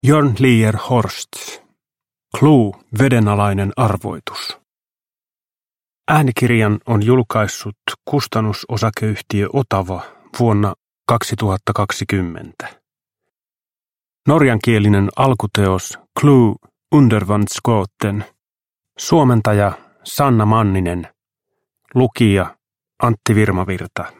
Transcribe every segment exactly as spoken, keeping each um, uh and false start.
Jörn Lier Horst. Clue, vedenalainen arvoitus. Äänikirjan on julkaissut kustannusosakeyhtiö Otava vuonna kaksituhattakaksikymmentä. Norjankielinen alkuteos Clue Undervandsgåten. Suomentaja Sanna Manninen. Lukija Antti Virmavirta.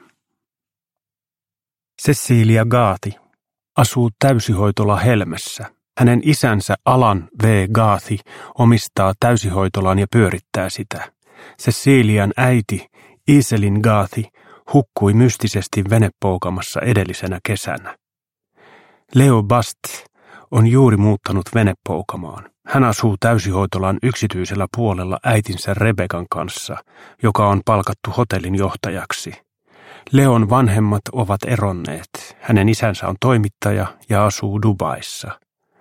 Cecilia Gaathi asuu täysihoitola Helmessä. Hänen isänsä Alan V. Gaathi omistaa täysihoitolan ja pyörittää sitä. Cecilian äiti Iselin Gaathi hukkui mystisesti venepoukamassa edellisenä kesänä. Leo Bast on juuri muuttanut venepoukamaan. Hän asuu täysihoitolan yksityisellä puolella äitinsä Rebekan kanssa, joka on palkattu hotellin johtajaksi. Leon vanhemmat ovat eronneet. Hänen isänsä on toimittaja ja asuu Dubaissa.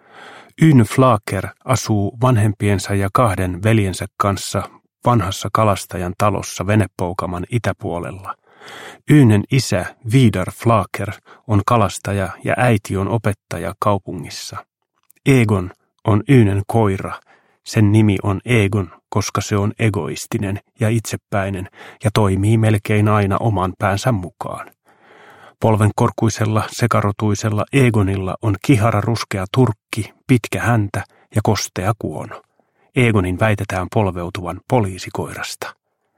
Yne Flaker asuu vanhempiensa ja kahden veljensä kanssa vanhassa kalastajan talossa venepoukaman itäpuolella. Ynen isä Vidar Flaker on kalastaja ja äiti on opettaja kaupungissa. Egon on Ynen koira. Sen nimi on Egon, koska se on egoistinen ja itsepäinen ja toimii melkein aina oman päänsä mukaan. Polvenkorkuisella sekarotuisella Egonilla on kihara ruskea turkki, pitkä häntä ja kostea kuono. Egonin väitetään polveutuvan poliisikoirasta.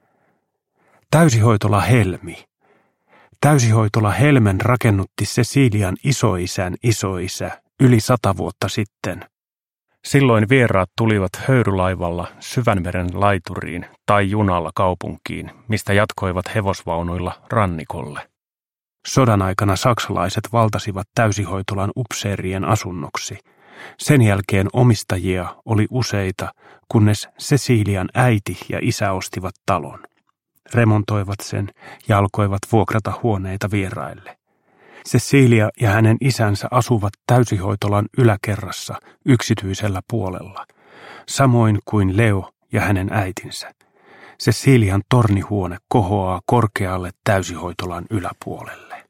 Täysihoitola Helmi. Täysihoitola Helmen rakennutti Cecilian isoisän isoisä yli sata vuotta sitten. Silloin vieraat tulivat höyrylaivalla Syvänmeren laituriin tai junalla kaupunkiin, mistä jatkoivat hevosvaunuilla rannikolle. Sodan aikana saksalaiset valtasivat täysihoitolan upseerien asunnoksi. Sen jälkeen omistajia oli useita, kunnes Cecilian äiti ja isä ostivat talon. Remontoivat sen ja alkoivat vuokrata huoneita vieraille. Cecilia ja hänen isänsä asuvat täysihoitolan yläkerrassa yksityisellä puolella, samoin kuin Leo ja hänen äitinsä. Cecilian tornihuone kohoaa korkealle täysihoitolan yläpuolelle.